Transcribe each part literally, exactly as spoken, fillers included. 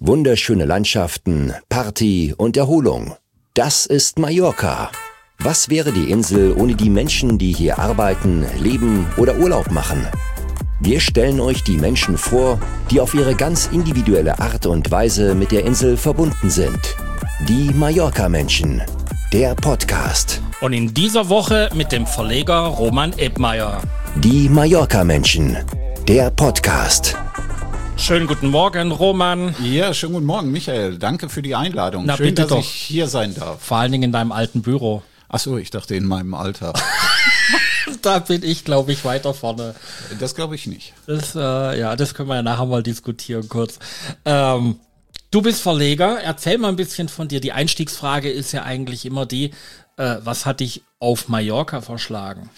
Wunderschöne Landschaften, Party und Erholung. Das ist Mallorca. Was wäre die Insel ohne die Menschen, die hier arbeiten, leben oder Urlaub machen? Wir stellen euch die Menschen vor, die auf ihre ganz individuelle Art und Weise mit der Insel verbunden sind. Die Mallorca-Menschen. Der Podcast. Und in dieser Woche mit dem Verleger Roman Ebmeier. Die Mallorca-Menschen. Der Podcast. Schönen guten Morgen, Roman. Ja, schönen guten Morgen, Michael. Danke für die Einladung. Na, Schön, bitte dass doch. ich hier sein darf. Vor allen Dingen in deinem alten Büro. Ach so, ich dachte in meinem Alter. Da bin ich, glaube ich, weiter vorne. Das glaube ich nicht. Das, äh, ja, das können wir ja nachher mal diskutieren kurz. Ähm, du bist Verleger. Erzähl mal ein bisschen von dir. Die Einstiegsfrage ist ja eigentlich immer die, äh, was hat dich auf Mallorca verschlagen?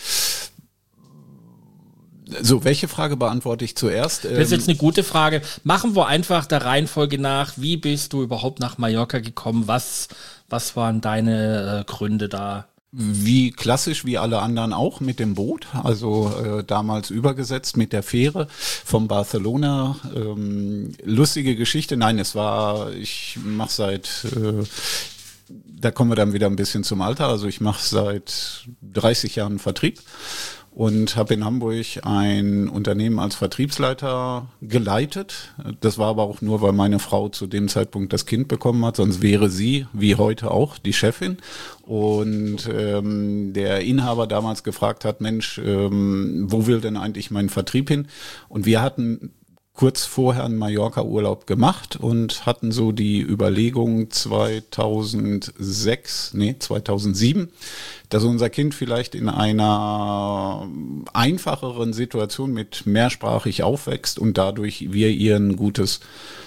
So, welche Frage beantworte ich zuerst? Das ist jetzt eine gute Frage. Machen wir einfach der Reihenfolge nach. Wie bist du überhaupt nach Mallorca gekommen? Was, was waren deine äh, Gründe da? Wie klassisch wie alle anderen auch mit dem Boot, also äh, damals übergesetzt mit der Fähre von Barcelona. Ähm, lustige Geschichte, nein, es war, ich mache seit, äh, da kommen wir dann wieder ein bisschen zum Alter, also ich mache seit dreißig Jahren Vertrieb. Und habe in Hamburg ein Unternehmen als Vertriebsleiter geleitet. Das war aber auch nur, weil meine Frau zu dem Zeitpunkt das Kind bekommen hat. Sonst wäre sie, wie heute auch, die Chefin. Und ähm, der Inhaber damals gefragt hat, Mensch, ähm, wo will denn eigentlich mein Vertrieb hin? Und wir hatten kurz vorher einen Mallorca-Urlaub gemacht und hatten so die Überlegung zweitausendsechs, nee, zweitausendsieben, dass unser Kind vielleicht in einer einfacheren Situation mit mehrsprachig aufwächst und dadurch wir ihr ein gutes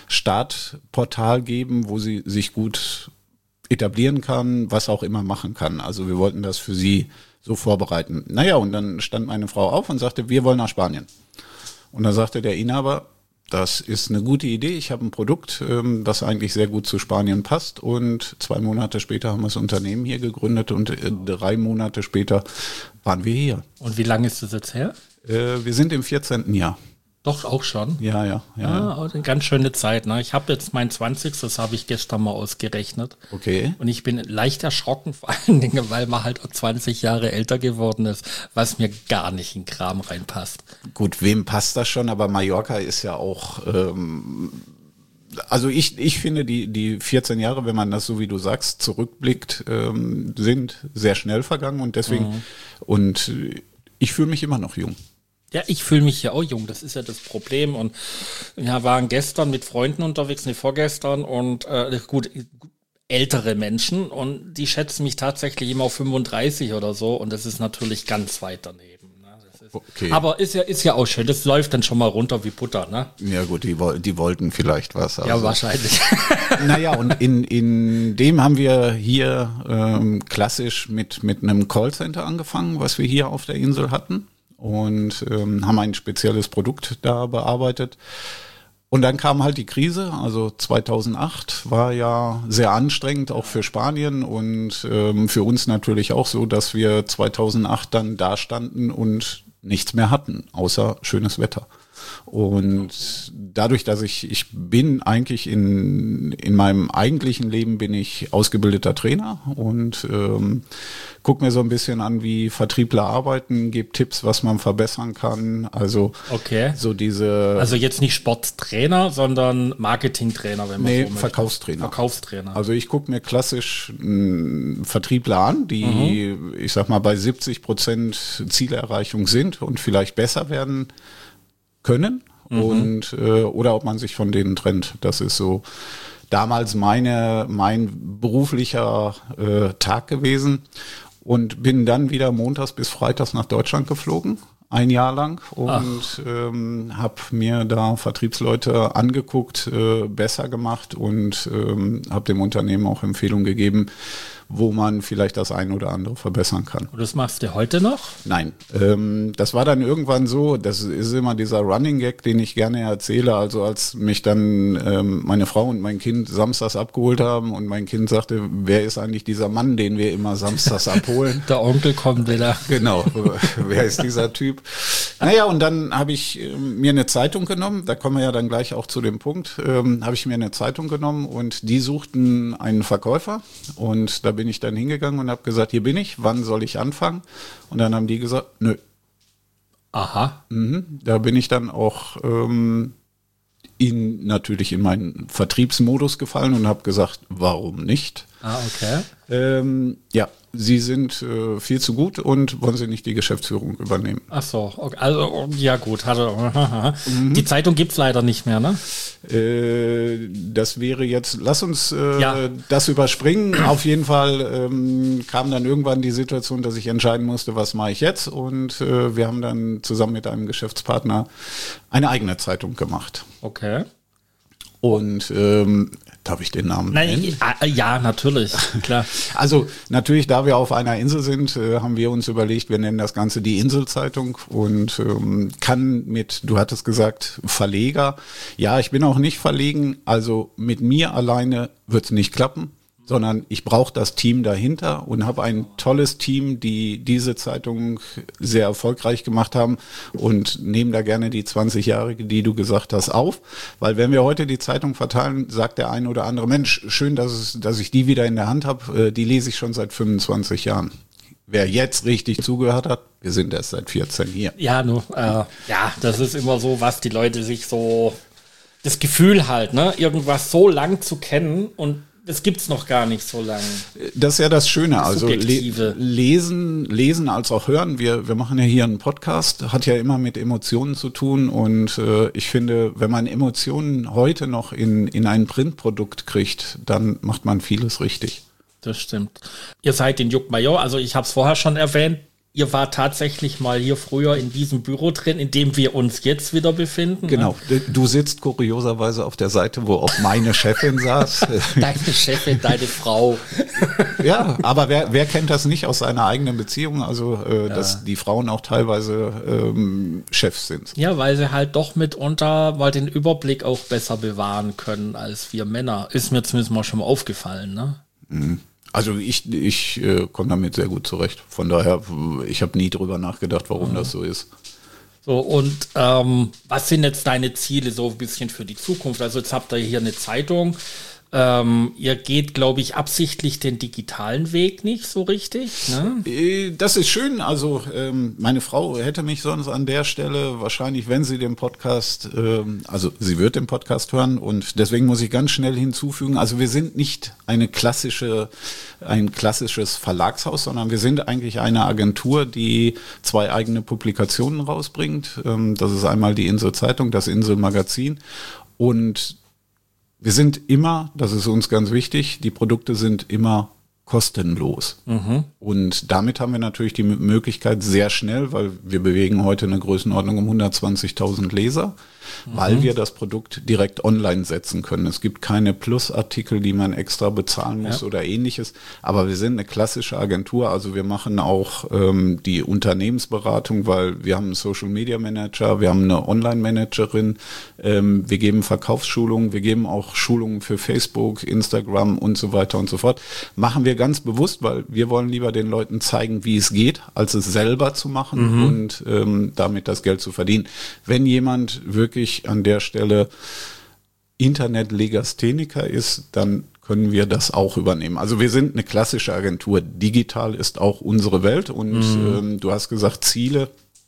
Startportal geben, wo sie sich gut etablieren kann, was auch immer machen kann. Also wir wollten das für sie so vorbereiten. Naja, und dann stand meine Frau auf und sagte, wir wollen nach Spanien. Und dann sagte der Inhaber, das ist eine gute Idee. Ich habe ein Produkt, das eigentlich sehr gut zu Spanien passt. Und zwei Monate später haben wir das Unternehmen hier gegründet und drei Monate später waren wir hier. Und wie lange ist das jetzt her? Wir sind im vierzehnten Jahr. Doch, auch schon. Ja, ja. ja. Ah, eine ganz schöne Zeit. Ne? Ich habe jetzt mein zwanzigstes, das habe ich gestern mal ausgerechnet. Okay. Und ich bin leicht erschrocken, vor allen Dingen, weil man halt zwanzig Jahre älter geworden ist, was mir gar nicht in den Kram reinpasst. Gut, wem passt das schon? Aber Mallorca ist ja auch... Ähm Also ich, ich finde, die, die vierzehn Jahre, wenn man das so wie du sagst, zurückblickt, ähm, sind sehr schnell vergangen und deswegen, mhm. und ich fühle mich immer noch jung. Ja, ich fühle mich ja auch jung, das ist ja das Problem. Und wir waren gestern mit Freunden unterwegs, ne, vorgestern und äh, gut, ältere Menschen und die schätzen mich tatsächlich immer auf fünfunddreißig oder so und das ist natürlich ganz weit daneben. Ne? Das ist, okay. Aber ist ja, ist ja auch schön, das läuft dann schon mal runter wie Butter, ne? Ja gut, die, die wollten vielleicht was. Also. Ja, wahrscheinlich. Naja, und in, in dem haben wir hier ähm, klassisch mit, mit einem Callcenter angefangen, was wir hier auf der Insel hatten. Und ähm, haben ein spezielles Produkt da bearbeitet. Und dann kam halt die Krise, also zweitausendacht war ja sehr anstrengend, auch für Spanien und ähm, für uns natürlich auch so, dass wir zweitausendacht dann da standen und nichts mehr hatten, außer schönes Wetter. Und dadurch, dass ich, ich bin eigentlich in, in meinem eigentlichen Leben bin ich ausgebildeter Trainer und ähm, gucke mir so ein bisschen an, wie Vertriebler arbeiten, gebe Tipps, was man verbessern kann. Also okay. so diese. Also jetzt nicht Sporttrainer, sondern Marketingtrainer, wenn man nee, so möchte. Verkaufstrainer. Verkaufstrainer. Also ich gucke mir klassisch mh, Vertriebler an, die, mhm. ich sag mal, bei siebzig Prozent Zielerreichung sind und vielleicht besser werden können mhm. und äh, oder ob man sich von denen trennt. Das ist so damals meine mein beruflicher äh, Tag gewesen und bin dann wieder montags bis freitags nach Deutschland geflogen, ein Jahr lang und ähm, habe mir da Vertriebsleute angeguckt, äh, besser gemacht und ähm, habe dem Unternehmen auch Empfehlungen gegeben, wo man vielleicht das ein oder andere verbessern kann. Und das machst du heute noch? Nein, ähm, das war dann irgendwann so, das ist immer dieser Running Gag, den ich gerne erzähle, also als mich dann ähm, meine Frau und mein Kind samstags abgeholt haben und mein Kind sagte, wer ist eigentlich dieser Mann, den wir immer samstags abholen? Der Onkel kommt wieder. Genau, wer ist dieser Typ? Naja, und dann habe ich äh, mir eine Zeitung genommen, da kommen wir ja dann gleich auch zu dem Punkt, ähm, habe ich mir eine Zeitung genommen und die suchten einen Verkäufer und da bin ich dann hingegangen und habe gesagt, hier bin ich, wann soll ich anfangen? Und dann haben die gesagt, nö. Aha. Mhm, da bin ich dann auch ähm, in, natürlich in meinen Vertriebsmodus gefallen und habe gesagt, warum nicht? Ah, okay. Ähm, ja, Sie sind äh, viel zu gut und wollen Sie nicht die Geschäftsführung übernehmen? Ach so, okay. Also ja gut. Hatte, mhm. Die Zeitung gibt's leider nicht mehr, ne? Äh, das wäre jetzt, lass uns äh, ja. das überspringen. Auf jeden Fall ähm, kam dann irgendwann die Situation, dass ich entscheiden musste, was mache ich jetzt. Und äh, wir haben dann zusammen mit einem Geschäftspartner eine eigene Zeitung gemacht. Okay. Und ähm, darf ich den Namen Nein, nennen? Ich, äh, ja, natürlich, klar. Also natürlich, da wir auf einer Insel sind, äh, haben wir uns überlegt, wir nennen das Ganze die Inselzeitung und ähm, kann mit, du hattest gesagt, Verleger. Ja, ich bin auch nicht verlegen, also mit mir alleine wird's nicht klappen, sondern ich brauche das Team dahinter und habe ein tolles Team, die diese Zeitung sehr erfolgreich gemacht haben und nehmen da gerne die zwanzigjährige, die du gesagt hast, auf. Weil wenn wir heute die Zeitung verteilen, sagt der ein oder andere, Mensch, schön, dass, es, dass ich die wieder in der Hand habe, die lese ich schon seit fünfundzwanzig Jahren. Wer jetzt richtig zugehört hat, wir sind erst seit vierzehn hier. Ja, nur, äh, ja, das ist immer so, was die Leute sich so, das Gefühl halt, ne, irgendwas so lang zu kennen und das gibt's noch gar nicht so lange. Das ist ja das Schöne, das also le- lesen, lesen als auch hören. Wir, wir machen ja hier einen Podcast, hat ja immer mit Emotionen zu tun und äh, ich finde, wenn man Emotionen heute noch in, in ein Printprodukt kriegt, dann macht man vieles richtig. Das stimmt. Ihr seid in Juckmajor, also ich habe es vorher schon erwähnt, ihr wart tatsächlich mal hier früher in diesem Büro drin, in dem wir uns jetzt wieder befinden. Genau. Du sitzt kurioserweise auf der Seite, wo auch meine Chefin saß. Deine Chefin, deine Frau. Ja, aber wer, wer kennt das nicht aus seiner eigenen Beziehung? Also, äh, ja. dass die Frauen auch teilweise ähm, Chefs sind. Ja, weil sie halt doch mitunter mal den Überblick auch besser bewahren können als wir Männer. Ist mir zumindest mal schon mal aufgefallen, ne? Mhm. Also ich, ich äh, komme damit sehr gut zurecht. Von daher, ich habe nie drüber nachgedacht, warum mhm. das so ist. So, und ähm, was sind jetzt deine Ziele so ein bisschen für die Zukunft? Also jetzt habt ihr hier eine Zeitung. Ähm, ihr geht, glaube ich, absichtlich den digitalen Weg nicht so richtig, ne? Das ist schön. Also ähm, meine Frau hätte mich sonst an der Stelle wahrscheinlich, wenn sie den Podcast, ähm, also sie wird den Podcast hören und deswegen muss ich ganz schnell hinzufügen, also wir sind nicht eine klassische, ein klassisches Verlagshaus, sondern wir sind eigentlich eine Agentur, die zwei eigene Publikationen rausbringt. Ähm, das ist einmal die Insel Zeitung, das Insel Magazin und wir sind immer, das ist uns ganz wichtig, die Produkte sind immer kostenlos. Mhm. Und damit haben wir natürlich die Möglichkeit sehr schnell, weil wir bewegen heute eine Größenordnung um hundertzwanzigtausend Leser, mhm. weil wir das Produkt direkt online setzen können. Es gibt keine Plusartikel, die man extra bezahlen muss ja. oder ähnliches. Aber wir sind eine klassische Agentur, also wir machen auch ähm, die Unternehmensberatung, weil wir haben einen Social Media Manager, wir haben eine Online-Managerin, ähm, wir geben Verkaufsschulungen, wir geben auch Schulungen für Facebook, Instagram und so weiter und so fort. Machen wir ganz bewusst, weil wir wollen lieber den Leuten zeigen, wie es geht, als es selber zu machen mhm. und ähm, damit das Geld zu verdienen. Wenn jemand wirklich an der Stelle Internet-Legastheniker ist, dann können wir das auch übernehmen. Also wir sind eine klassische Agentur. Digital ist auch unsere Welt und mhm. ähm, du hast gesagt Ziele.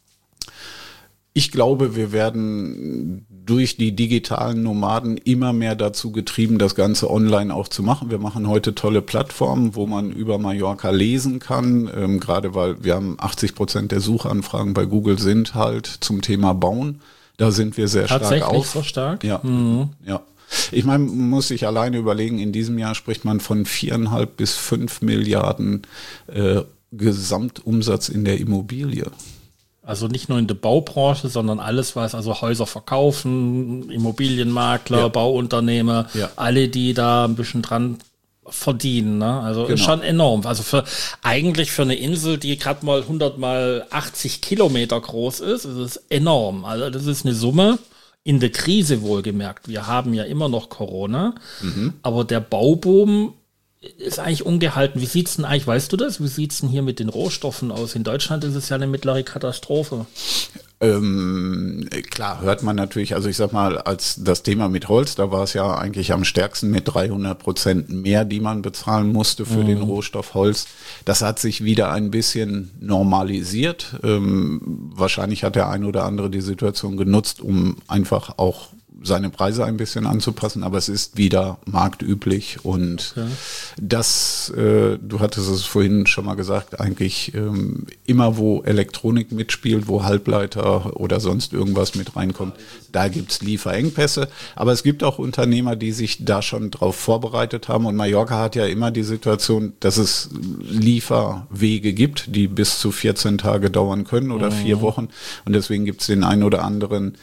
Ich glaube, wir werden durch die digitalen Nomaden immer mehr dazu getrieben, das Ganze online auch zu machen. Wir machen heute tolle Plattformen, wo man über Mallorca lesen kann, ähm, gerade weil wir haben achtzig Prozent der Suchanfragen bei Google sind halt zum Thema Bauen. Da sind wir sehr stark auf. Tatsächlich so stark? Ja, mhm. ja. Ich meine, man muss sich alleine überlegen, in diesem Jahr spricht man von viereinhalb bis fünf Milliarden äh, Gesamtumsatz in der Immobilie. Also nicht nur in der Baubranche, sondern alles, was also Häuser verkaufen, Immobilienmakler, ja. Bauunternehmer, ja. alle, die da ein bisschen dran verdienen, ne? Also Genau. ist schon enorm. Also für eigentlich für eine Insel, die gerade mal hundert mal achtzig Kilometer groß ist, ist es enorm. Also das ist eine Summe in der Krise wohlgemerkt. Wir haben ja immer noch Corona, mhm. aber der Bauboom ist eigentlich ungehalten. Wie sieht's denn eigentlich, weißt du das? Wie sieht's denn hier mit den Rohstoffen aus? In Deutschland ist es ja eine mittlere Katastrophe. Ähm, klar, hört man natürlich, also ich sag mal, als das Thema mit Holz, da war es ja eigentlich am stärksten mit dreihundert Prozent mehr, die man bezahlen musste für mhm. den Rohstoff Holz. Das hat sich wieder ein bisschen normalisiert. Ähm, wahrscheinlich hat der ein oder andere die Situation genutzt, um einfach auch seine Preise ein bisschen anzupassen, aber es ist wieder marktüblich und okay. das, äh, du hattest es vorhin schon mal gesagt, eigentlich ähm, immer wo Elektronik mitspielt, wo Halbleiter oder sonst irgendwas mit reinkommt, da gibt's Lieferengpässe, aber es gibt auch Unternehmer, die sich da schon drauf vorbereitet haben und Mallorca hat ja immer die Situation, dass es Lieferwege gibt, die bis zu vierzehn Tage dauern können oder mhm. vier Wochen und deswegen gibt's den einen oder anderen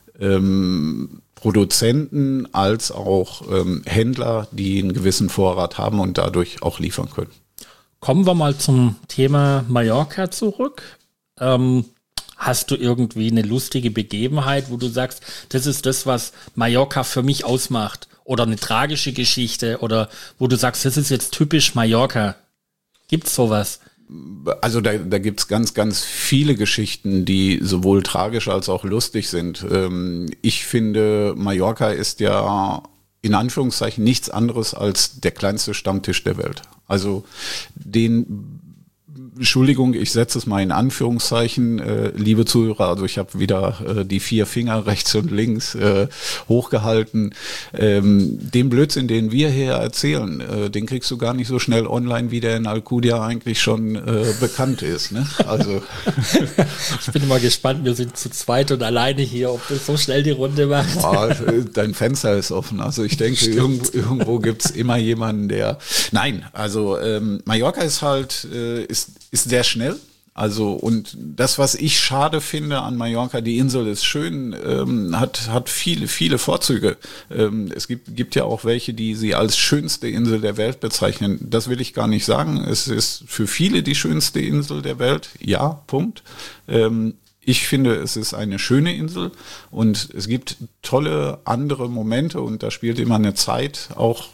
ähm, Produzenten als auch ähm, Händler, die einen gewissen Vorrat haben und dadurch auch liefern können. Kommen wir mal zum Thema Mallorca zurück. Ähm, hast du irgendwie eine lustige Begebenheit, wo du sagst, das ist das, was Mallorca für mich ausmacht? Oder eine tragische Geschichte? Oder wo du sagst, das ist jetzt typisch Mallorca? Gibt's sowas? Also da, da gibt's ganz, ganz viele Geschichten, die sowohl tragisch als auch lustig sind. Ähm, ich finde, Mallorca ist ja in Anführungszeichen nichts anderes als der kleinste Stammtisch der Welt. Also den Entschuldigung, ich setze es mal in Anführungszeichen, äh, liebe Zuhörer, also ich habe wieder äh, die vier Finger rechts und links äh, hochgehalten. Ähm, den Blödsinn, den wir hier erzählen, äh, den kriegst du gar nicht so schnell online, wie der in Alcudia eigentlich schon äh, bekannt ist. Ne? Also ich bin mal gespannt, wir sind zu zweit und alleine hier, ob das so schnell die Runde macht. Boah, dein Fenster ist offen, also ich denke, irgendwo, irgendwo gibt's immer jemanden, der... Nein, also ähm, Mallorca ist halt... Äh, ist ist sehr schnell. Also und das, was ich schade finde an Mallorca, die Insel ist schön, ähm, hat hat viele viele Vorzüge. Ähm, es gibt gibt ja auch welche, die sie als schönste Insel der Welt bezeichnen. Das will ich gar nicht sagen. Es ist für viele die schönste Insel der Welt. Ja, Punkt. Ähm, ich finde, es ist eine schöne Insel und es gibt tolle andere Momente und da spielt immer eine Zeit auch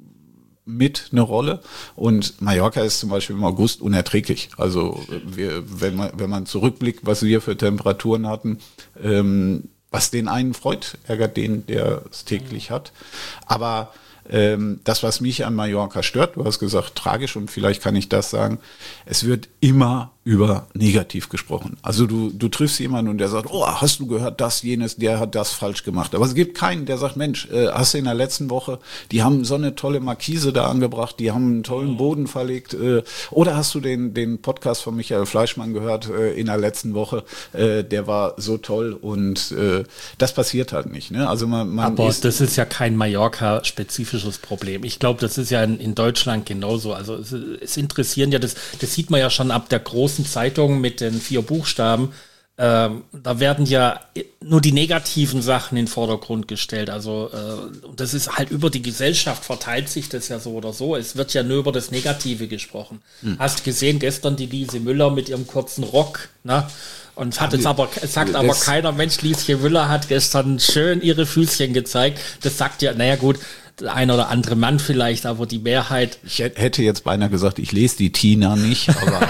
mit eine Rolle und Mallorca ist zum Beispiel im August unerträglich. Also wir, wenn man wenn man zurückblickt, was wir für Temperaturen hatten, ähm, was den einen freut, ärgert den, der es täglich hat. Aber ähm, das, was mich an Mallorca stört, du hast gesagt tragisch und vielleicht kann ich das sagen, es wird immer über negativ gesprochen. Also du du triffst jemanden und der sagt, oh, hast du gehört, das, jenes, der hat das falsch gemacht. Aber es gibt keinen, der sagt, Mensch, äh, hast du in der letzten Woche, die haben so eine tolle Markise da angebracht, die haben einen tollen Boden verlegt. Äh, oder hast du den den Podcast von Michael Fleischmann gehört äh, in der letzten Woche, äh, der war so toll und äh, das passiert halt nicht. Ne? Also man, man Aber ist, das ist ja kein Mallorca-spezifisches Problem. Ich glaube, das ist ja in, in Deutschland genauso. Also es, es interessieren ja, das, das sieht man ja schon ab der großen Zeitungen mit den vier Buchstaben, ähm, da werden ja nur die negativen Sachen in den Vordergrund gestellt. Also äh, das ist halt über die Gesellschaft verteilt sich das ja so oder so. Es wird ja nur über das Negative gesprochen. Hm. Hast gesehen, gestern die Lise Müller mit ihrem kurzen Rock, ne? Und hat jetzt aber, sagt aber keiner, Mensch, Lieschen Müller hat gestern schön ihre Füßchen gezeigt. Das sagt ja, naja gut, der ein oder andere Mann vielleicht, aber die Mehrheit. Ich hätte jetzt beinahe gesagt, ich lese die Tina nicht, aber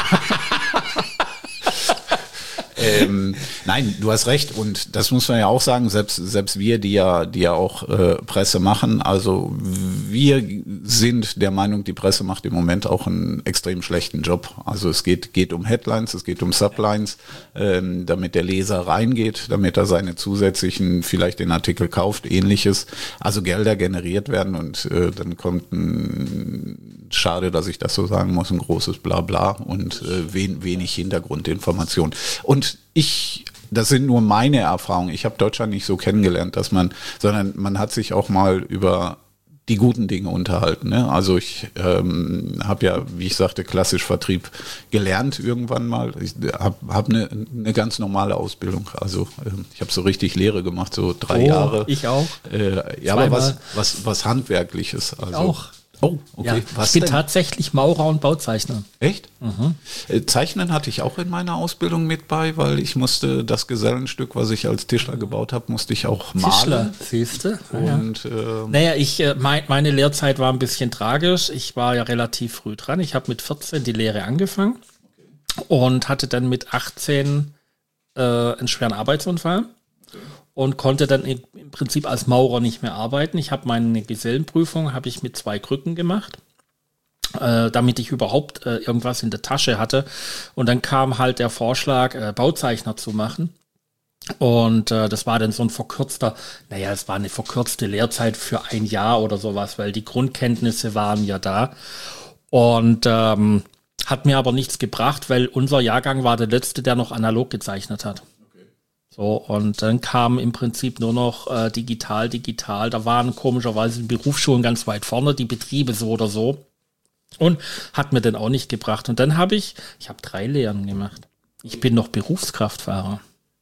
ähm, nein, du hast recht und das muss man ja auch sagen, selbst selbst wir, die ja die ja auch äh, Presse machen, also wir sind der Meinung, die Presse macht im Moment auch einen extrem schlechten Job. Also es geht geht um Headlines, es geht um Sublines, ähm, damit der Leser reingeht, damit er seine zusätzlichen vielleicht den Artikel kauft, ähnliches. Also Gelder generiert werden und äh, dann kommt ein, schade, dass ich das so sagen muss, ein großes Blabla und äh, wen, wenig Hintergrundinformation. Und ich, das sind nur meine Erfahrungen. Ich habe Deutschland nicht so kennengelernt, dass man, sondern man hat sich auch mal über die guten Dinge unterhalten. Ne? Also ich ähm, habe ja, wie ich sagte, klassisch Vertrieb gelernt irgendwann mal. Ich habe hab eine ne ganz normale Ausbildung. Also ähm, ich habe so richtig Lehre gemacht, so drei oh, Jahre. Ich auch. Äh, ja, aber was, was, was Handwerkliches. Also, ich auch. Oh, okay. Ja, Was ich bin denn? tatsächlich Maurer und Bauzeichner. Echt? Mhm. Äh, Zeichnen hatte ich auch in meiner Ausbildung mit bei, weil ich musste das Gesellenstück, was ich als Tischler gebaut habe, musste ich auch malen. Tischler, siehst du? Und, ähm, naja, ich, äh, mein, meine Lehrzeit war ein bisschen tragisch. Ich war ja relativ früh dran. Ich habe mit vierzehn die Lehre angefangen und hatte dann mit achtzehn äh, einen schweren Arbeitsunfall. Und konnte dann im Prinzip als Maurer nicht mehr arbeiten. Ich habe meine Gesellenprüfung habe ich mit zwei Krücken gemacht, äh, damit ich überhaupt äh, irgendwas in der Tasche hatte. Und dann kam halt der Vorschlag, äh, Bauzeichner zu machen. Und äh, das war dann so ein verkürzter, naja, es war eine verkürzte Lehrzeit für ein Jahr oder sowas, weil die Grundkenntnisse waren ja da. Und ähm, hat mir aber nichts gebracht, weil unser Jahrgang war der letzte, der noch analog gezeichnet hat. So, und dann kam im Prinzip nur noch äh, digital, digital. Da waren komischerweise die Berufsschulen ganz weit vorne, die Betriebe so oder so. Und hat mir dann auch nicht gebracht. Und dann habe ich, ich habe drei Lehren gemacht. Ich bin noch Berufskraftfahrer.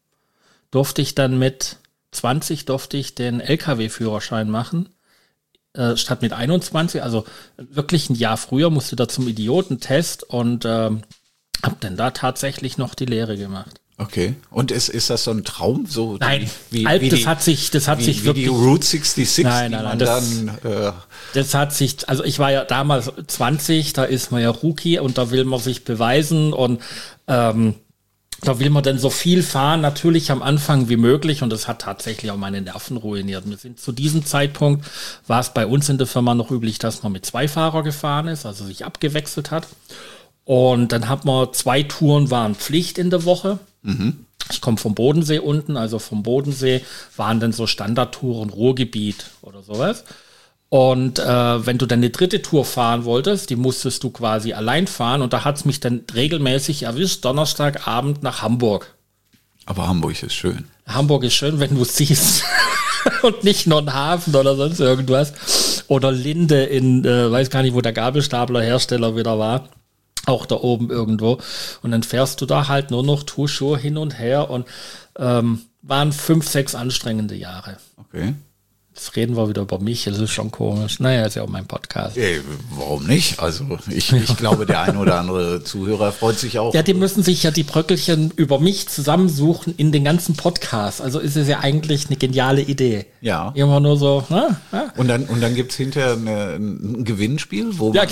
Durfte ich dann mit zwanzig, durfte ich den L K W-Führerschein machen. Äh, statt mit einundzwanzig, also wirklich ein Jahr früher, musste da zum Idiotentest und äh, habe dann da tatsächlich noch die Lehre gemacht. Okay. Und ist, ist das so ein Traum? So nein, wie, Alp, wie das die, hat sich, das hat wie, sich wie wirklich. die Route sechsundsechzig, nein, nein, die man nein, das, dann. Äh, das hat sich, also ich war ja damals zwanzig, da ist man ja Rookie und da will man sich beweisen und ähm, da will man dann so viel fahren, natürlich am Anfang wie möglich und das hat tatsächlich auch meine Nerven ruiniert. Wir sind zu diesem Zeitpunkt, war es bei uns in der Firma noch üblich, dass man mit zwei Fahrer gefahren ist, also sich abgewechselt hat. Und dann hat man zwei Touren waren Pflicht in der Woche. Mhm. Ich komme vom Bodensee unten, also vom Bodensee waren dann so Standardtouren Ruhrgebiet oder sowas. Und äh, wenn du dann eine dritte Tour fahren wolltest, die musstest du quasi allein fahren. Und da hat es mich dann regelmäßig erwischt, Donnerstagabend nach Hamburg. Aber Hamburg ist schön. Hamburg ist schön, wenn du es siehst. Und nicht nur ein Hafen oder sonst irgendwas. Oder Linde in, äh, weiß gar nicht, wo der Gabelstapler-Hersteller wieder war. Auch da oben irgendwo. Und dann fährst du da halt nur noch Tuschur hin und her und ähm, waren fünf, sechs anstrengende Jahre. Okay. Jetzt reden wir wieder über mich, das ist schon komisch. Naja, ist ja auch mein Podcast. Ey, warum nicht? Also ich, ich glaube, der ein oder andere Zuhörer freut sich auch. Ja, die müssen sich ja die Bröckelchen über mich zusammensuchen in den ganzen Podcasts. Also ist es ja eigentlich eine geniale Idee. Ja. Immer nur so, na, na. Und dann, und dann gibt's hinterher eine, ein Gewinnspiel, wo Ja, man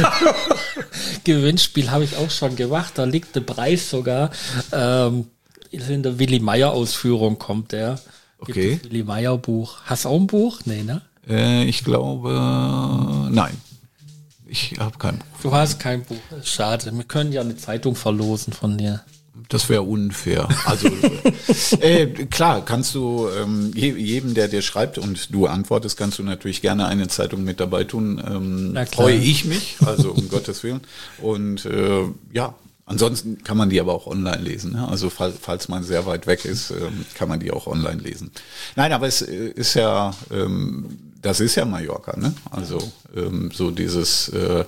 Gewinnspiel habe ich auch schon gemacht. Da liegt der Preis sogar. Ähm, in der Willi Meyer Ausführung kommt der. Okay. Gibt das Willi Meyer Buch. Hast du auch ein Buch? Nee, ne? Äh, ich glaube, nein. Ich habe kein Buch. Du hast kein Buch. Schade. Wir können ja eine Zeitung verlosen von dir. Das wäre unfair. Also äh, klar, kannst du ähm, je, jedem, der dir schreibt und du antwortest, kannst du natürlich gerne eine Zeitung mit dabei tun. Ähm, freue ich mich, also um Gottes Willen. Und äh, ja, ansonsten kann man die aber auch online lesen. Ne? Also fall, falls man sehr weit weg ist, ähm, kann man die auch online lesen. Nein, aber es äh, ist ja, ähm, das ist ja Mallorca. Ne? Also ähm, so dieses äh,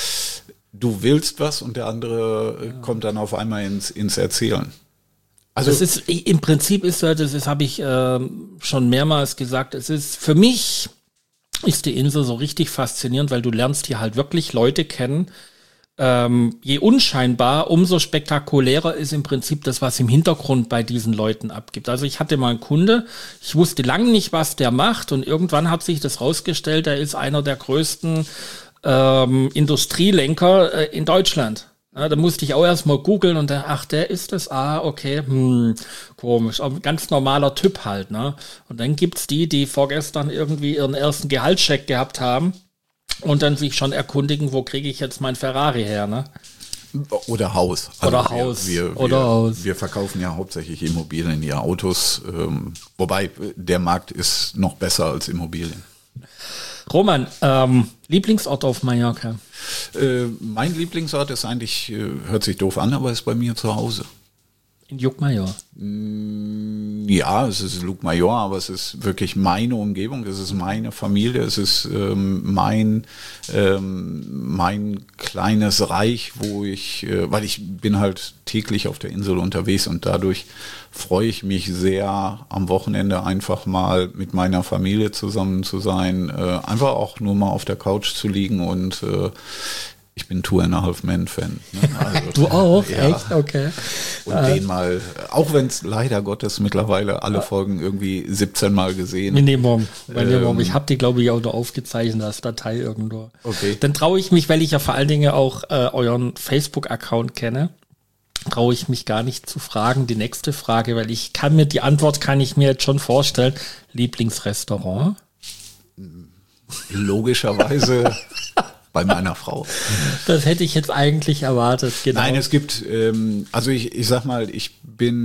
du willst was und der andere ja. kommt dann auf einmal ins, ins Erzählen. Also das ist im Prinzip ist das, das habe ich äh, schon mehrmals gesagt, es ist für mich ist die Insel so richtig faszinierend, weil du lernst hier halt wirklich Leute kennen. Ähm, je unscheinbar, umso spektakulärer ist im Prinzip das, was im Hintergrund bei diesen Leuten abgibt. Also ich hatte mal einen Kunde, ich wusste lange nicht, was der macht und irgendwann hat sich das rausgestellt, er ist einer der größten Ähm, Industrielenker äh, in Deutschland. Ja, da musste ich auch erstmal googeln und da, ach, der ist das, ah, okay, hm, komisch, aber ein ganz normaler Typ halt, ne? Und dann gibt's die, die vorgestern irgendwie ihren ersten Gehaltscheck gehabt haben und dann sich schon erkundigen, wo kriege ich jetzt mein Ferrari her, ne? Oder Haus. Also oder wir, Haus. Wir, oder wir, Haus. Wir verkaufen ja hauptsächlich Immobilien, ja Autos, ähm, wobei der Markt ist noch besser als Immobilien. Roman, ähm, Lieblingsort auf Mallorca? Äh, mein Lieblingsort ist eigentlich, äh, hört sich doof an, aber ist bei mir zu Hause. In Llucmajor? Mm, Ja, es ist Llucmajor, aber es ist wirklich meine Umgebung, es ist meine Familie, es ist ähm, mein ähm, mein kleines Reich, wo ich, äh, weil ich bin halt täglich auf der Insel unterwegs und dadurch freue ich mich sehr, am Wochenende einfach mal mit meiner Familie zusammen zu sein, äh, einfach auch nur mal auf der Couch zu liegen und äh, ich bin Two and a Half Men Fan. Ne? Also, du auch? ja. Echt? Okay. Und äh, den mal, auch wenn es leider Gottes mittlerweile alle Folgen irgendwie siebzehn Mal gesehen. Minimum. Minimum. Ähm, ich habe die, glaube ich, auch noch aufgezeichnet als Datei irgendwo. Okay. Dann traue ich mich, weil ich ja vor allen Dingen auch äh, euren Facebook-Account kenne, traue ich mich gar nicht zu fragen. Die nächste Frage, weil ich kann mir, die Antwort kann ich mir jetzt schon vorstellen. Lieblingsrestaurant? Logischerweise bei meiner Frau. Das hätte ich jetzt eigentlich erwartet. Genau. Nein, es gibt, ähm, also ich, ich sag mal, ich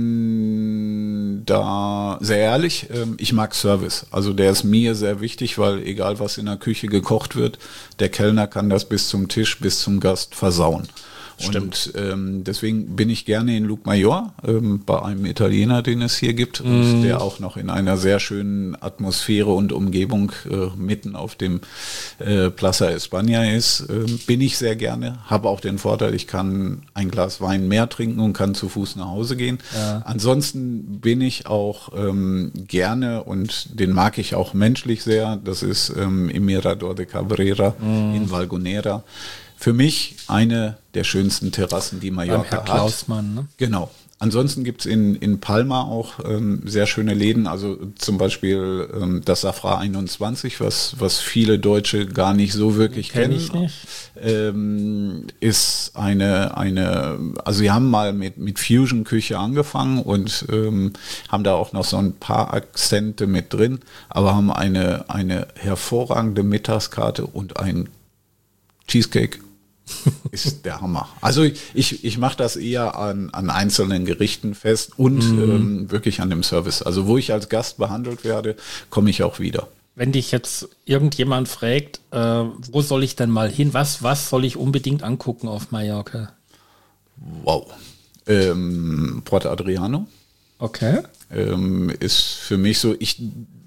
bin da sehr ehrlich, ähm, ich mag Service. Also der ist mir sehr wichtig, weil egal was in der Küche gekocht wird, der Kellner kann das bis zum Tisch, bis zum Gast versauen. Stimmt. Und ähm, deswegen bin ich gerne in Llucmajor, ähm, bei einem Italiener, den es hier gibt, mm. und der auch noch in einer sehr schönen Atmosphäre und Umgebung äh, mitten auf dem äh, Plaza España ist. Äh, bin ich sehr gerne, habe auch den Vorteil, ich kann ein Glas Wein mehr trinken und kann zu Fuß nach Hause gehen. Ja. Ansonsten bin ich auch ähm, gerne, und den mag ich auch menschlich sehr, das ist ähm, im Mirador de Cabrera mm. in Valgonera. Für mich eine der schönsten Terrassen, die Mallorca Herr hat. Klausmann, ne? Genau. Ansonsten gibt's in, in Palma auch ähm, sehr schöne Läden, also zum Beispiel ähm, das Safra einundzwanzig, was, was viele Deutsche gar nicht so wirklich Kenn kennen. Ich nicht. Ähm, ist eine, eine, also wir haben mal mit, mit Fusion-Küche angefangen und ähm, haben da auch noch so ein paar Akzente mit drin, aber haben eine, eine hervorragende Mittagskarte und ein Cheesecake. Ist der Hammer. Also ich, ich mache das eher an, an einzelnen Gerichten fest und mm. ähm, wirklich an dem Service. Also wo ich als Gast behandelt werde, komme ich auch wieder. Wenn dich jetzt irgendjemand fragt, äh, wo soll ich denn mal hin? Was, was soll ich unbedingt angucken auf Mallorca? Wow. Ähm, Port Adriano. Okay. Ähm, ist für mich so, ich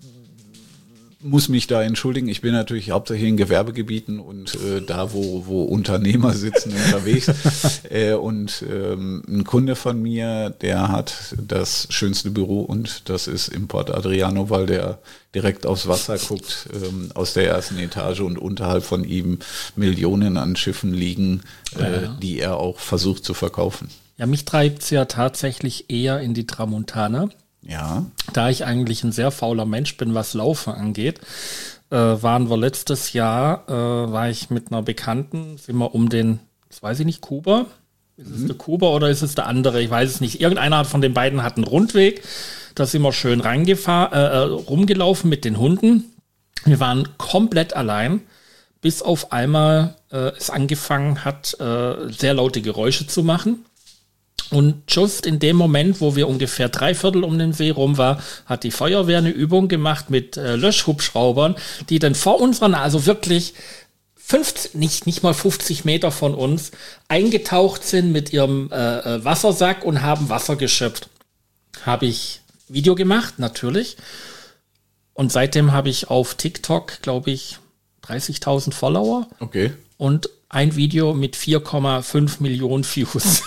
muss mich da entschuldigen. Ich bin natürlich hauptsächlich in Gewerbegebieten und äh, da, wo, wo Unternehmer sitzen, unterwegs. äh, und ähm, ein Kunde von mir, der hat das schönste Büro und das ist im Port Adriano, weil der direkt aufs Wasser guckt, ähm, aus der ersten Etage und unterhalb von ihm Millionen an Schiffen liegen, äh, ja. die er auch versucht zu verkaufen. Ja, mich treibt's ja tatsächlich eher in die Tramontana. Ja. Da ich eigentlich ein sehr fauler Mensch bin, was Laufen angeht, äh, waren wir letztes Jahr, äh, war ich mit einer Bekannten, sind wir um den, das weiß ich nicht, Kuba? Ist mhm. es der Kuba oder ist es der andere? Ich weiß es nicht. Irgendeiner von den beiden hat einen Rundweg. Da sind wir schön reingefahren, äh, rumgelaufen mit den Hunden. Wir waren komplett allein, bis auf einmal äh, es angefangen hat, äh, sehr laute Geräusche zu machen. Und just in dem Moment, wo wir ungefähr drei Viertel um den See rum war, hat die Feuerwehr eine Übung gemacht mit äh, Löschhubschraubern, die dann vor unserer Nase, also wirklich fünfzig, nicht, nicht mal fünfzig Meter von uns, eingetaucht sind mit ihrem äh, Wassersack und haben Wasser geschöpft. Habe ich Video gemacht, natürlich. Und seitdem habe ich auf TikTok, glaube ich, dreißigtausend Follower. Okay. Und ein Video mit vier Komma fünf Millionen Views.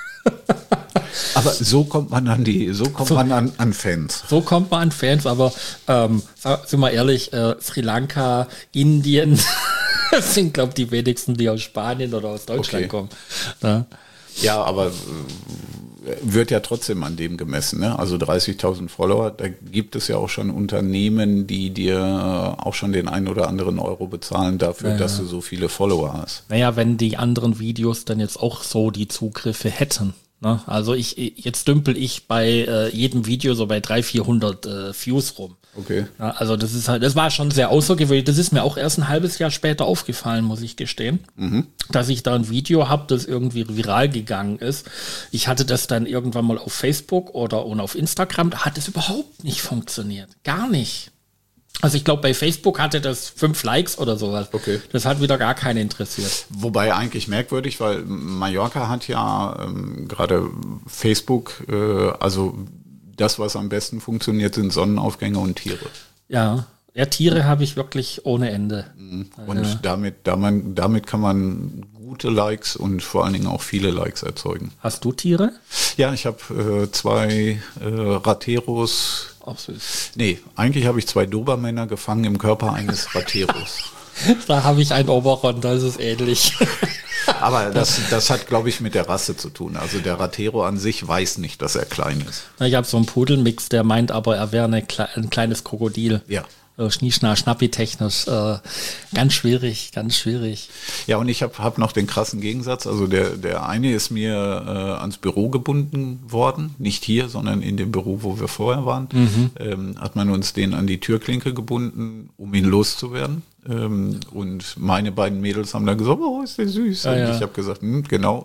Aber so kommt man an die, so kommt so, man an, an Fans. So kommt man an Fans, aber ähm, sind wir ehrlich, äh, Sri Lanka, Indien sind, glaube ich, die wenigsten, die aus Spanien oder aus Deutschland okay. kommen. Ja, ja aber äh, wird ja trotzdem an dem gemessen, ne? Also dreißigtausend Follower, da gibt es ja auch schon Unternehmen, die dir auch schon den einen oder anderen Euro bezahlen dafür, ja, dass du so viele Follower hast. Naja, wenn die anderen Videos dann jetzt auch so die Zugriffe hätten. Ne? Also ich jetzt dümpel ich bei äh, jedem Video so bei dreihundert, vierhundert äh, Views rum. Okay. Ja, also das ist halt, das war schon sehr außergewöhnlich. Das ist mir auch erst ein halbes Jahr später aufgefallen, muss ich gestehen, mhm. dass ich da ein Video habe, das irgendwie viral gegangen ist. Ich hatte das dann irgendwann mal auf Facebook oder und auf Instagram, da hat es überhaupt nicht funktioniert. Gar nicht. Also ich glaube, bei Facebook hatte das fünf Likes oder sowas. Okay. Das hat wieder gar keinen interessiert. Wobei eigentlich merkwürdig, weil Mallorca hat ja ähm, gerade Facebook, äh, also das, was am besten funktioniert, sind Sonnenaufgänge und Tiere. Ja, ja, Tiere habe ich wirklich ohne Ende. Und ja. damit, damit, damit kann man gute Likes und vor allen Dingen auch viele Likes erzeugen. Hast du Tiere? Ja, ich habe äh, zwei äh, Rateros. Auch süß. Nee, eigentlich habe ich zwei Dobermänner gefangen im Körper eines Rateros. Da habe ich einen Oberon, da ist es ähnlich. Aber das, das hat, glaube ich, mit der Rasse zu tun. Also der Ratero an sich weiß nicht, dass er klein ist. Ich habe so einen Pudelmix, der meint aber, er wäre eine, ein kleines Krokodil. Ja. Schnieschnar-Schnappi-technisch. Äh, ganz schwierig, ganz schwierig. Ja, und ich habe hab noch den krassen Gegensatz. Also der, der eine ist mir äh, ans Büro gebunden worden. Nicht hier, sondern in dem Büro, wo wir vorher waren. Mhm. Ähm, hat man uns den an die Türklinke gebunden, um ihn loszuwerden. Ähm, und meine beiden Mädels haben dann gesagt, oh, ist der süß. Ja, und ja. ich habe gesagt, hm, genau,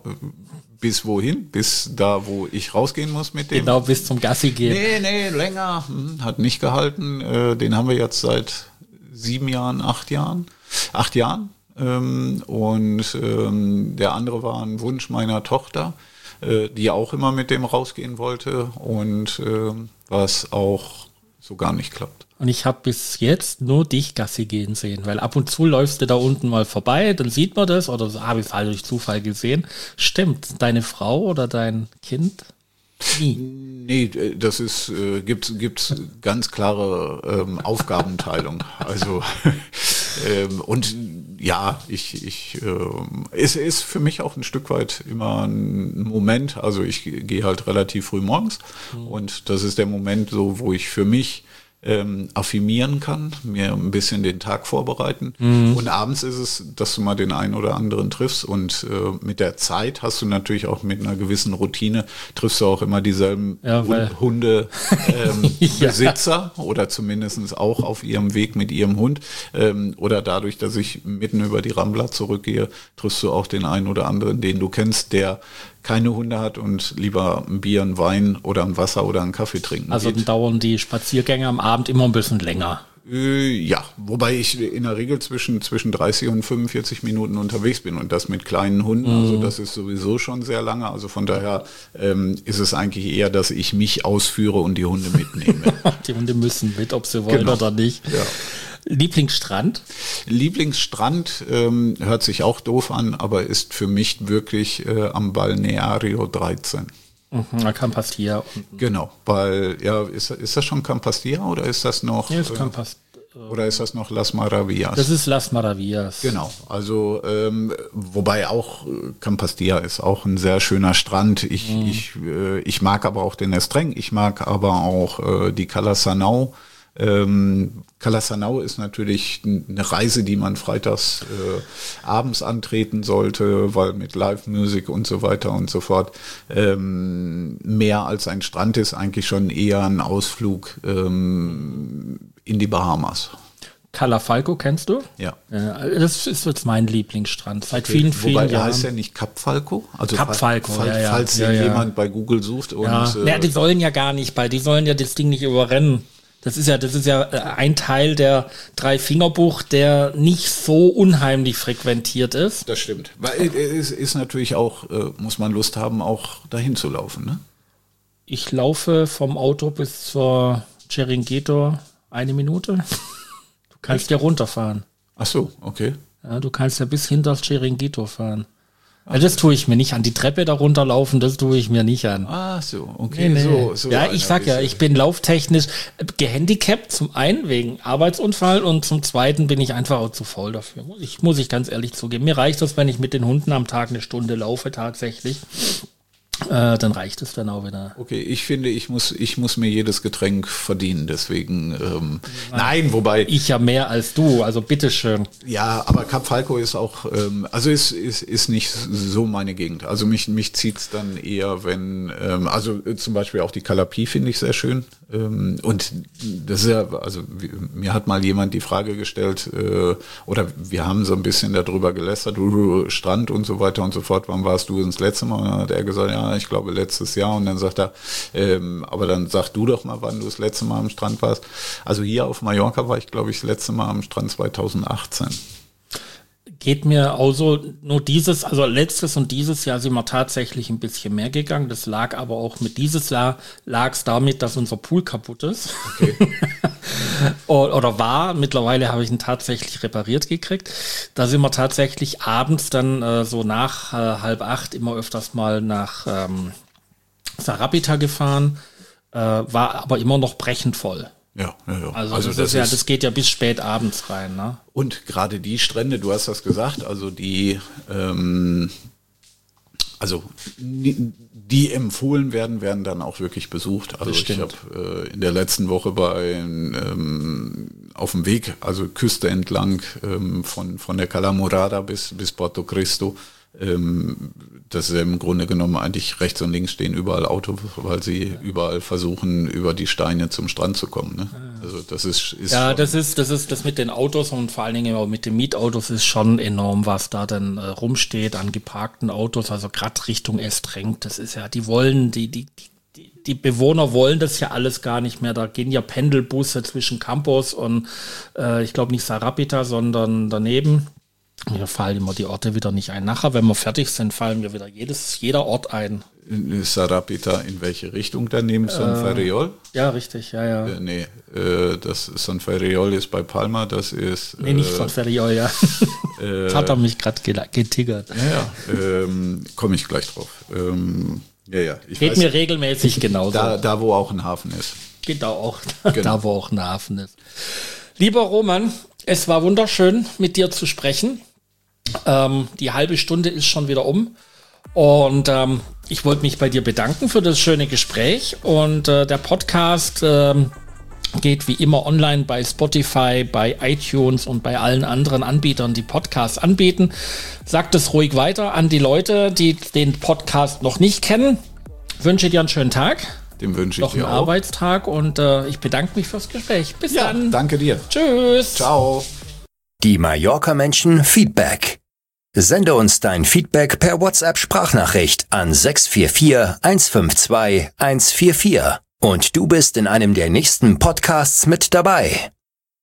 bis wohin? Bis da, wo ich rausgehen muss mit dem. Genau, bis zum Gassi gehen. Nee, nee, länger. Hm, hat nicht gehalten. Äh, den haben wir jetzt seit sieben Jahren, acht Jahren. Acht Jahren. Ähm, und ähm, der andere war ein Wunsch meiner Tochter, äh, die auch immer mit dem rausgehen wollte. Und äh, was auch so gar nicht klappt. Und ich habe bis jetzt nur dich Gassi gehen sehen, weil ab und zu läufst du da unten mal vorbei, dann sieht man das, oder so habe ich es halt durch Zufall gesehen. Stimmt, deine Frau oder dein Kind? Nie. Nee, das ist, äh, gibt gibt's ganz klare ähm, Aufgabenteilung. Also ähm, und ja, ich, ich ähm, es ist für mich auch ein Stück weit immer ein Moment. Also ich gehe halt relativ früh morgens mhm. und das ist der Moment, so wo ich für mich Ähm, affirmieren kann, mir ein bisschen den Tag vorbereiten. Mhm. Und abends ist es, dass du mal den einen oder anderen triffst. Und äh, mit der Zeit hast du natürlich auch mit einer gewissen Routine, triffst du auch immer dieselben ja, Hunde ähm, ja. Besitzer oder zumindest auch auf ihrem Weg mit ihrem Hund. Ähm, oder dadurch, dass ich mitten über die Rambla zurückgehe, triffst du auch den einen oder anderen, den du kennst, der keine Hunde hat und lieber ein Bier, ein Wein oder ein Wasser oder einen Kaffee trinken Also geht. dauern die Spaziergänge am Abend immer ein bisschen länger. Äh, ja, wobei ich in der Regel zwischen, zwischen dreißig und fünfundvierzig Minuten unterwegs bin und das mit kleinen Hunden, mhm. also das ist sowieso schon sehr lange, also von daher ähm, ist es eigentlich eher, dass ich mich ausführe und die Hunde mitnehme. Die Hunde müssen mit, ob sie wollen genau. oder nicht. Ja. Lieblingsstrand? Lieblingsstrand ähm, hört sich auch doof an, aber ist für mich wirklich äh, am Balneario dreizehn. Mhm, Campastia. Genau, weil, ja, ist, ist das schon Campastia oder ist das noch? Ja, ist Campastia. Oder ist das noch Las Maravillas? Das ist Las Maravillas. Genau, also ähm, wobei auch Campastia ist auch ein sehr schöner Strand. Ich, mhm. ich, äh, ich mag aber auch den Estreng, ich mag aber auch äh, die Cala Sanau. Ähm, Cala Sanau ist natürlich eine Reise, die man freitags äh, abends antreten sollte, weil mit Live-Music und so weiter und so fort ähm, mehr als ein Strand ist, eigentlich schon eher ein Ausflug ähm, in die Bahamas. Cala Falco kennst du? Ja. Äh, das ist jetzt mein Lieblingsstrand seit okay. vielen, vielen Wobei, Jahren. Heißt ja nicht Cap Falco? Also Cap Falco, falls, ja, ja. falls ja, ja. jemand bei Google sucht. Und, ja. äh, ja, die sollen ja gar nicht bei, die sollen ja das Ding nicht überrennen. Das ist ja, das ist ja ein Teil der Dreifingerbucht, der nicht so unheimlich frequentiert ist. Das stimmt. Weil es ist natürlich auch, muss man Lust haben, auch dahin zu laufen, ne? Ich laufe vom Auto bis zur Chiringuito eine Minute. Du kannst ja runterfahren. Ach so, okay. Ja, du kannst ja bis hinter das Chiringuito fahren. Ja, das tue ich mir nicht an. Die Treppe da runterlaufen, das tue ich mir nicht an. Ah, so, okay. Nee, nee. So, so ja, ich sag ja, ich bin lauftechnisch gehandicapt, zum einen wegen Arbeitsunfall und zum zweiten bin ich einfach auch zu faul dafür. Muss ich, muss ich ganz ehrlich zugeben. Mir reicht das, wenn ich mit den Hunden am Tag eine Stunde laufe tatsächlich. Äh, dann reicht es dann auch wieder. Okay, ich finde, ich muss, ich muss mir jedes Getränk verdienen, deswegen, ähm, nein, wobei. Ich ja mehr als du, also bitteschön. Ja, aber Cap Falco ist auch, ähm, also ist, ist, ist nicht so meine Gegend. Also mich, mich zieht's dann eher, wenn, ähm, also zum Beispiel auch die Calapi finde ich sehr schön. Ähm, und das ist ja, also mir hat mal jemand die Frage gestellt, äh, oder wir haben so ein bisschen darüber gelästert, uh, Strand und so weiter und so fort, wann warst du das letzte Mal? Und dann hat er gesagt, ja, ich glaube letztes Jahr. Und dann sagt er, ähm, aber dann sag du doch mal, wann du das letzte Mal am Strand warst. Also hier auf Mallorca war ich, glaube ich, das letzte Mal am Strand zweitausendachtzehn. Geht mir auch so, nur dieses, also letztes und dieses Jahr sind wir tatsächlich ein bisschen mehr gegangen. Das lag aber auch mit dieses Jahr, lag es damit, dass unser Pool kaputt ist. Okay. Oder war, mittlerweile habe ich ihn tatsächlich repariert gekriegt. Da sind wir tatsächlich abends dann äh, so nach äh, halb acht immer öfters mal nach ähm, Sarapita gefahren, äh, war aber immer noch brechend voll. Ja, ja, ja. Also, also das, das, ist ja, das geht ja bis spät abends rein, ne? Und gerade die Strände, du hast das gesagt, also die, ähm, also die empfohlen werden, werden dann auch wirklich besucht. Also Bestimmt. Ich habe äh, in der letzten Woche bei ähm, auf dem Weg, also Küste entlang ähm, von von der Cala Morada bis bis Porto Cristo. Ähm, das ist im Grunde genommen eigentlich rechts und links stehen überall Autos, weil sie ja. überall versuchen, über die Steine zum Strand zu kommen. Ne? Also das ist, ist ja, das ist das ist das mit den Autos und vor allen Dingen auch mit den Mietautos ist schon enorm, was da dann äh, rumsteht an geparkten Autos. Also gerade Richtung Estrenk, das ist ja, die wollen die die die die Bewohner wollen das ja alles gar nicht mehr. Da gehen ja Pendelbusse zwischen Campos und äh, ich glaube nicht Sarapita, sondern daneben. Mir fallen immer die Orte wieder nicht ein. Nachher, wenn wir fertig sind, fallen mir wieder jedes, jeder Ort ein. In Sarapita in welche Richtung daneben? Son Ferriol? Äh, ja, richtig, ja, ja. Äh, nee, äh, das Son Ferriol ist bei Palma, das ist... Nee, nicht äh, Son Ferriol, ja. Äh, das hat er mich gerade getiggert. Ja, ja, ähm, komme ich gleich drauf. Ähm, ja, ja. Ich Geht weiß, mir regelmäßig genauso. Da, da, wo auch ein Hafen ist. Genau, auch genau. Da, wo auch ein Hafen ist. Lieber Roman, es war wunderschön, mit dir zu sprechen. Ähm, die halbe Stunde ist schon wieder um und ähm, ich wollte mich bei dir bedanken für das schöne Gespräch und äh, der Podcast ähm, geht wie immer online bei Spotify, bei iTunes und bei allen anderen Anbietern, die Podcasts anbieten. Sagt es ruhig weiter an die Leute, die den Podcast noch nicht kennen. Ich wünsche dir einen schönen Tag. Dem wünsche ich noch dir einen auch. Arbeitstag und äh, ich bedanke mich fürs Gespräch. Bis ja, dann. Danke dir. Tschüss. Ciao. Die Mallorca-Menschen Feedback. Sende uns dein Feedback per WhatsApp-Sprachnachricht an sechs vier vier, eins fünf zwei, eins vier vier und du bist in einem der nächsten Podcasts mit dabei.